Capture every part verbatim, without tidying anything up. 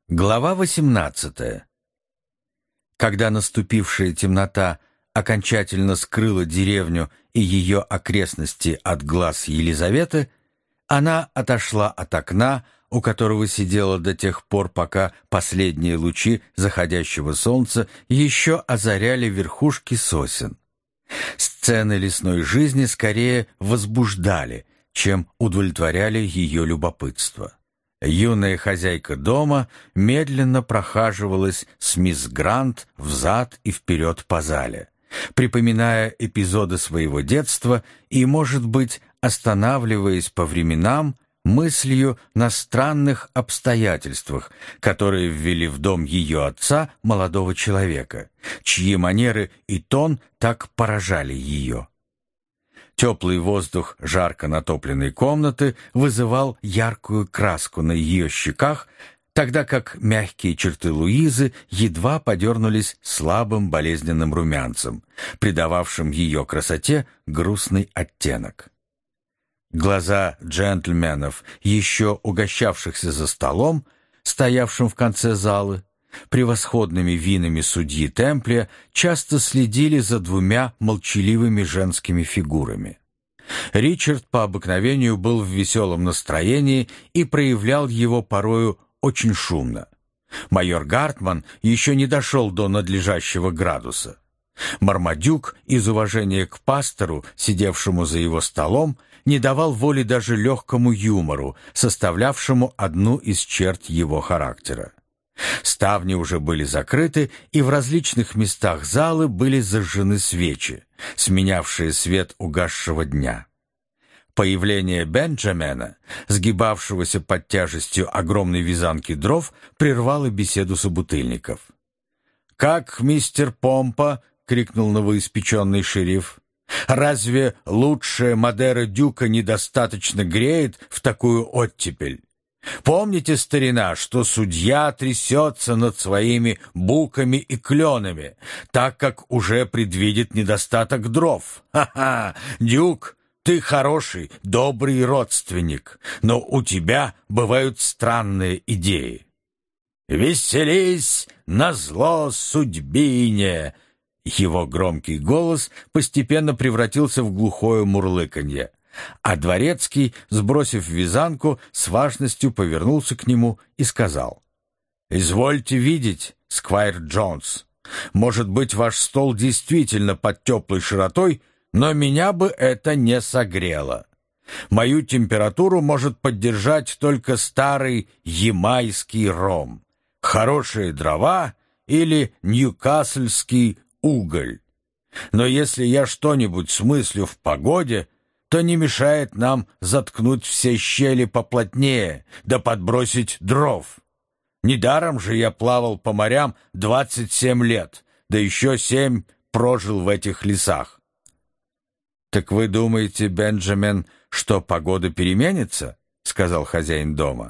Глава восемнадцатая. Когда наступившая темнота окончательно скрыла деревню и ее окрестности от глаз Елизаветы, она отошла от окна, у которого сидела до тех пор, пока последние лучи заходящего солнца еще озаряли верхушки сосен. Сцены лесной жизни скорее возбуждали, чем удовлетворяли ее любопытство. Юная хозяйка дома медленно прохаживалась с мисс Грант взад и вперед по зале, припоминая эпизоды своего детства и, может быть, останавливаясь по временам мыслью на странных обстоятельствах, которые ввели в дом ее отца, молодого человека, чьи манеры и тон так поражали ее. Теплый воздух жарко натопленной комнаты вызывал яркую краску на ее щеках, тогда как мягкие черты Луизы едва подернулись слабым болезненным румянцем, придававшим ее красоте грустный оттенок. Глаза джентльменов, еще угощавшихся за столом, стоявшим в конце залы, превосходными винами судьи Темплия, часто следили за двумя молчаливыми женскими фигурами. Ричард по обыкновению был в веселом настроении и проявлял его порою очень шумно. Майор Гартман еще не дошел до надлежащего градуса. Мармадюк, из уважения к пастору, сидевшему за его столом, не давал воли даже легкому юмору, составлявшему одну из черт его характера. Ставни уже были закрыты, и в различных местах залы были зажжены свечи, сменявшие свет угасшего дня. Появление Бенджамина, сгибавшегося под тяжестью огромной вязанки дров, прервало беседу собутыльников. «Как мистер Помпа?» — крикнул новоиспеченный шериф. «Разве лучшая Мадера Дюка недостаточно греет в такую оттепель? Помните, старина, что судья трясется над своими буками и кленами, так как уже предвидит недостаток дров? Ха-ха! Дюк, ты хороший, добрый родственник, но у тебя бывают странные идеи. Веселись назло судьбине!» Его громкий голос постепенно превратился в глухое мурлыканье, а дворецкий, сбросив вязанку, с важностью повернулся к нему и сказал: «Извольте видеть, сквайр Джонс, может быть, ваш стол действительно под теплой широтой, но меня бы это не согрело. Мою температуру может поддержать только старый ямайский ром, хорошие дрова или ньюкасльский уголь. Но если я что-нибудь смыслю в погоде, то не мешает нам заткнуть все щели поплотнее, да подбросить дров. Недаром же я плавал по морям двадцать семь лет, да еще семь прожил в этих лесах». «Так вы думаете, Бенджамин, что погода переменится?» — сказал хозяин дома.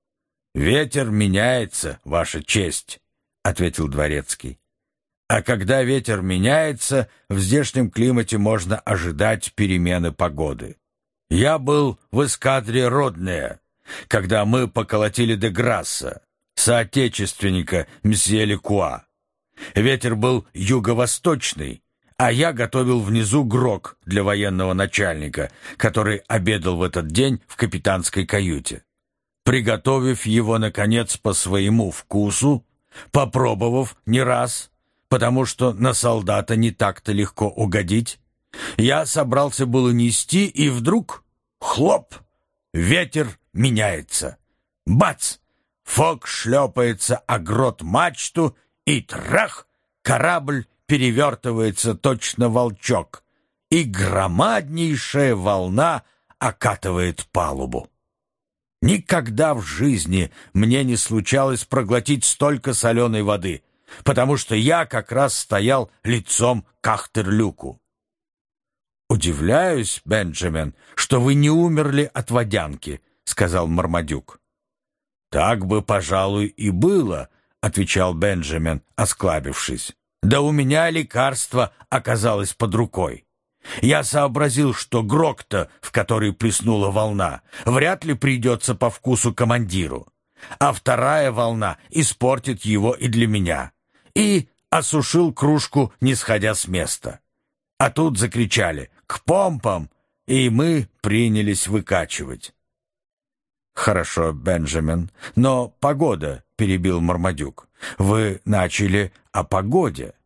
«Ветер меняется, ваша честь», — ответил дворецкий. «А когда ветер меняется, в здешнем климате можно ожидать перемены погоды. Я был в эскадре Роднея, когда мы поколотили де Грасса, соотечественника мсье Лекуа. Ветер был юго-восточный, а я готовил внизу грог для военного начальника, который обедал в этот день в капитанской каюте. Приготовив его, наконец, по своему вкусу, попробовав не раз, потому что на солдата не так-то легко угодить, я собрался было нести, и вдруг — хлоп! Ветер меняется. Бац! Фок шлепается о грот мачту, и трах! Корабль перевертывается точно волчок, и громаднейшая волна окатывает палубу. Никогда в жизни мне не случалось проглотить столько соленой воды, потому что я как раз стоял лицом к Ахтерлюку. «Удивляюсь, Бенджамин, что вы не умерли от водянки», — сказал Мармадюк. «Так бы, пожалуй, и было», — отвечал Бенджамин, осклабившись. «Да у меня лекарство оказалось под рукой. Я сообразил, что грог-то, в который плеснула волна, вряд ли придется по вкусу командиру. а вторая волна испортит его и для меня. И осушил кружку, не сходя с места. А тут закричали «К помпам!» и мы принялись выкачивать. «Хорошо, Бенджамин, но погода», — перебил Мармадюк. «Вы начали о погоде».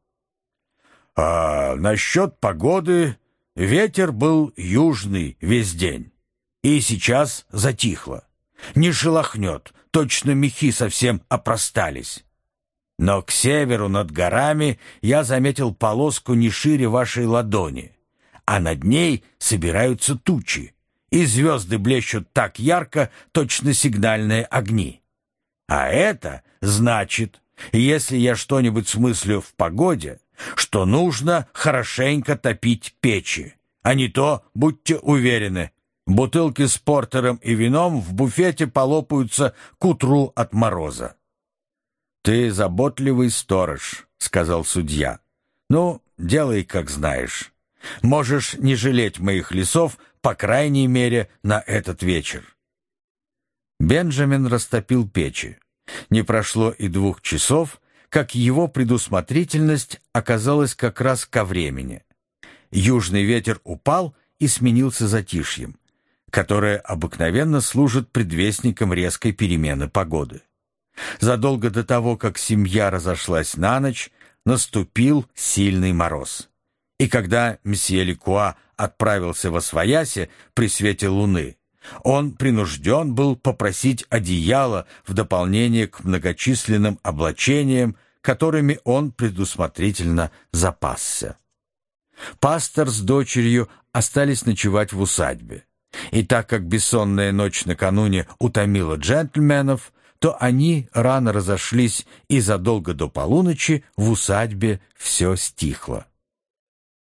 «А насчет погоды ветер был южный весь день, и сейчас затихло. Не шелохнет, точно мехи совсем опростались. Но к северу над горами я заметил полоску не шире вашей ладони, а над ней собираются тучи, и звезды блещут так ярко, точно сигнальные огни. А это значит, если я что-нибудь смыслю в погоде, что нужно хорошенько топить печи, а не то, будьте уверены, бутылки с портером и вином в буфете полопаются к утру от мороза». «Ты заботливый сторож», — сказал судья. «Ну, делай, как знаешь. Можешь не жалеть моих лесов, по крайней мере, на этот вечер». Бенджамин растопил печи. Не прошло и двух часов, как его предусмотрительность оказалась как раз ко времени. Южный ветер упал и сменился затишьем, которое обыкновенно служит предвестником резкой перемены погоды. Задолго до того, как семья разошлась на ночь, наступил сильный мороз. И когда мсье Лекуа отправился восвояси при свете луны, он принужден был попросить одеяло в дополнение к многочисленным облачениям, которыми он предусмотрительно запасся. Пастор с дочерью остались ночевать в усадьбе. И так как бессонная ночь накануне утомила джентльменов, то они рано разошлись, и задолго до полуночи в усадьбе все стихло.